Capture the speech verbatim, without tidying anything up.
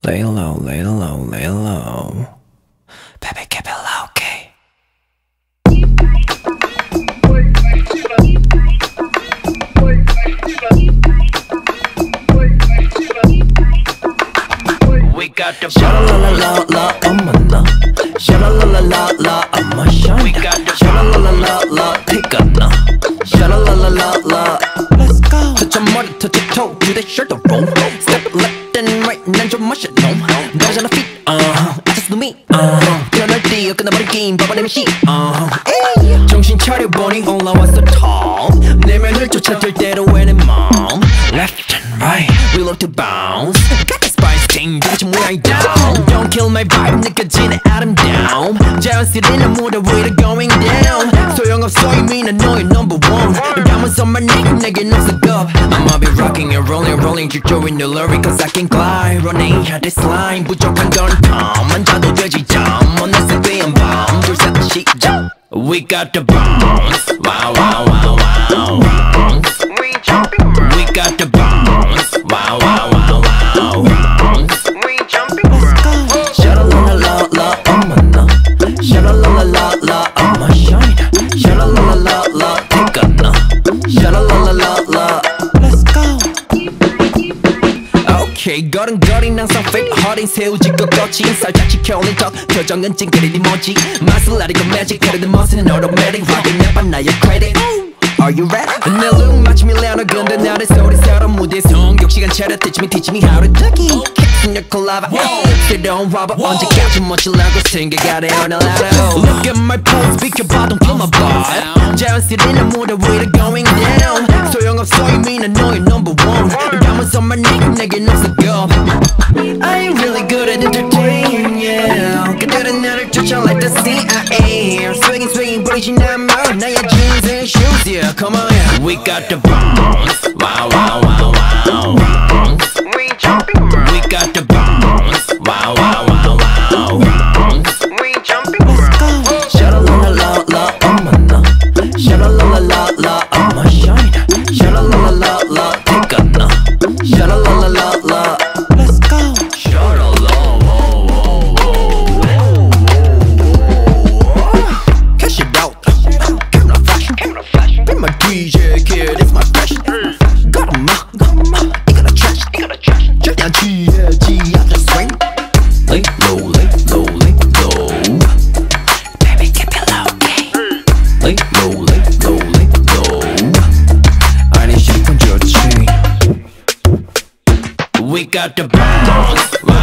Lay low, lay low, lay low. Baby, keep it low key. We got the sha la la la la, I'm a na. Sha la la la la la, I'm a shine. We got the sha la la la la, take a na. Sha la la la la la. Let's go. Touch your mother, touch your toe, do that shirt to roll. Step left and right, 난 좀 마셔 놈. Guys on the feet, uh-huh. I just do me, uh-huh. 그날 뛰어 끝나버린 게임, 봐봐 내 미시, uh-huh. 정신 차려보니 올라왔어 top. 내면을 쫓아들 대로 왜내 맘. Left and right, we love to bounce. Got the spice king, 도대체 뭐야 이 down. Don't kill my vibe, 느껴지는 아름다움. 자연스레는 무대 위로 going down. 소용없어 이미 난 너의 number one. 감은선만 내 내겐 없어 겁. I'ma be rocking and rolling, rolling 질조인 늘러리 cause I can glide. Running this line, 부족한 건 calm. 앉아도 되지 jump, 어느새 뛰은 밤. 둘셋 시작. We got the bounce, wow wow wow wow. Bounce, we jumping around. We got the bounce, wow wow wow wow. Bounce, we jumping around. Sha la la la la, I'm a na. Sha la la la la, I'm a shine. Sha la la la la, take a na. Sha la la la la, let's go. Okay, 걸음걸이 항상 fake 허린 새우짓고 거친 살짝 지켜올린 턱 표정은 찡그리니 뭐지 맛을 아리고 magic 그래도 멋은 automatic rocking up on 나의 credit. Are you ready? 내 look 마치 밀레노 근데 나를 소리 새로 무대 성격 시간 차려 teach me teach me how to ducky in your collab 새로운 rubber 언제까지 멋지려고 생각하래 오늘 하루 Look at my pose 비켜봐 don't kill my vibe 자연스레는 무대 위로 going down 소용없어 이미 난 너의 number one 감은선만 내 내겐 없어 겁 I ain't really good at entertaining yeah 그들은 나를 쫓아 like the C I A Swinging swinging 부리진 않아 나의 jeans and shoes yeah come on yeah We got the bounce wow wow wow wow bounce We jumping around We got the bounce wow wow wow wow bounce We jumping around Let's go Sha la la la la I'm a na Sha la la la la I'm a shine Sha la la la la take a na Sha la la la la Let's go Sha la la whoa whoa whoa Cash it out Camera fashion Camera fashion Be my D J kid it's my fashion Got a ma 이거나 trash 이거나 trash 절대 안 취해지 after swing Lay low lay low lay low Baby keep it low key Lay low lay low lay low I need shit from your chain We got the bounce